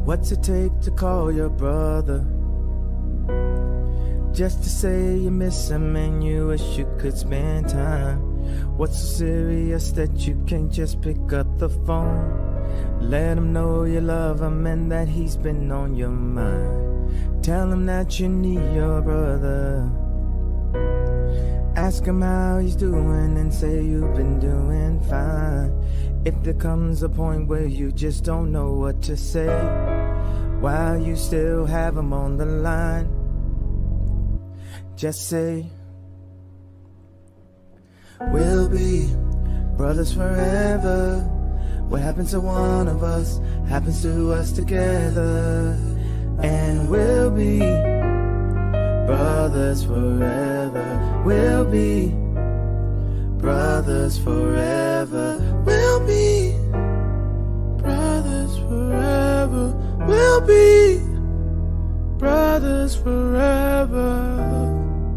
What's it take to call your brother? Just to say you miss him and you wish you could spend time. What's so serious that you can't just pick up the phone? Let him know you love him and that he's been on your mind. Tell him that you need your brother. Ask him how he's doing and say you've been doing fine. If there comes a point where you just don't know what to say, while you still have him on the line, just say, we'll be brothers forever. What happens to one of us happens to us together. And we'll be brothers forever. We'll be brothers forever. We'll be brothers forever. We'll be brothers forever.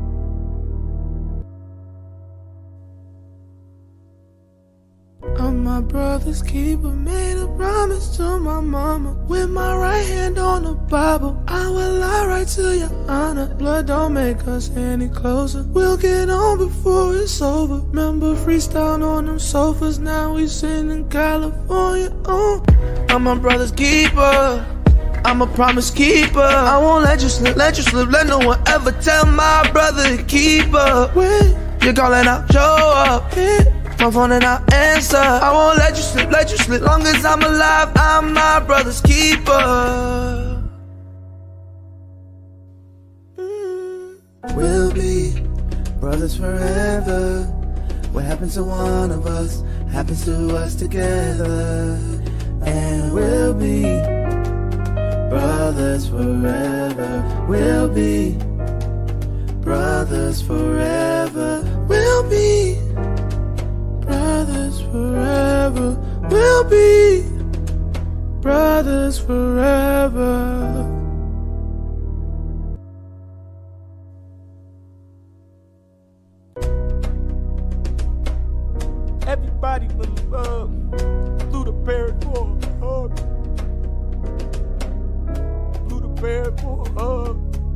I'm my brother's keeper, made a promise to my mama. With my right hand on the Bible, I will lie right to your honor. Blood don't make us any closer. We'll get on before it's over. Remember freestyle on them sofas, now we sitting in California. I'm my brother's keeper, I'm a promise keeper. I won't let you slip, let no one ever tell my brother to keep up. When you're calling out, show up. My phone and I'll answer. I won't let you slip, long as I'm alive, I'm my brother's keeper. We'll be brothers forever. What happens to one of us happens to us together. And we'll be brothers forever. We'll be brothers forever. We'll be brothers forever. We'll be brothers forever. Everybody blew the parrot for a hug. Blew the parrot for a hug.